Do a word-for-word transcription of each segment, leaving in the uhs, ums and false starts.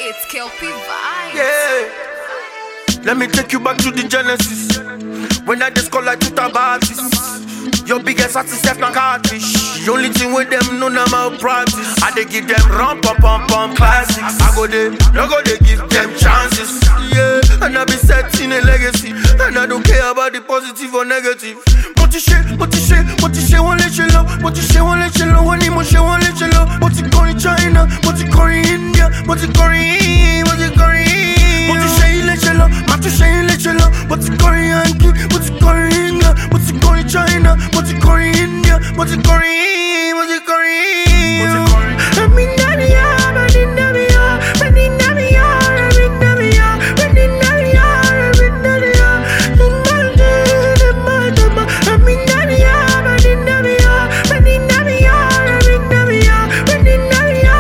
It's Kelpie Vibes. Yeah. Let me take you back to the genesis. When I just call like two tabatis. Your biggest artist is not catfish. The only thing with them, no no malpractice. I they give them rum pum pum pum classics. I go there, no go they give them chances. Yeah, and I be setting a legacy. And I don't care about the positive or negative. But you shit, but you shit, but you shit won't let you know. But you shit won't let you know. When you shit won't let you know. But you go in China, but you go in India, but you go in, but you go in. But you shit let you know, but you shit let you know. But you go in Yankee, but you go in England, but you go in China, but you go in India, but you go in, but you go in. I'm in Navia, I'm in Navia, I'm in Navia, I'm in Navia, I'm in Navia, I'm in Navia. I'm in Navia, I'm in Navia, I'm in Navia, I'm in Navia, I'm in Navia,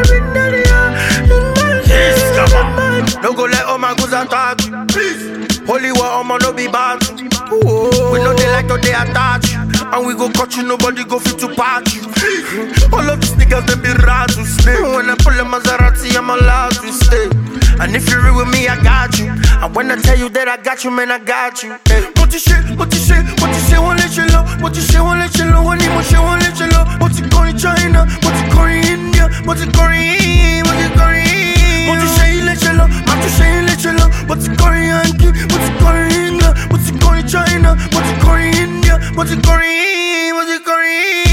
I'm in Navia. No go let all my goods attack you, please. Holy war, I'ma no be bad. We know they like to they attach you. And we go cut you, nobody go fit to patch you. All of these niggas, them be rad to stay. When I pull a Maserati, I'm allowed to stay. And if you're real with me, I got you. And when I tell you that I got you, man, I got you. What you shit, what you shit, what you shit won't let you know. What you shit won't let you know. When you shit won't let you know. What you go in China, what you go in India, what you go in, what you go in. What you shit let you know, what you shit let you know. What you go in Yankee, what you go in England, what you go in China, what you go in India, what you go in, what you go in.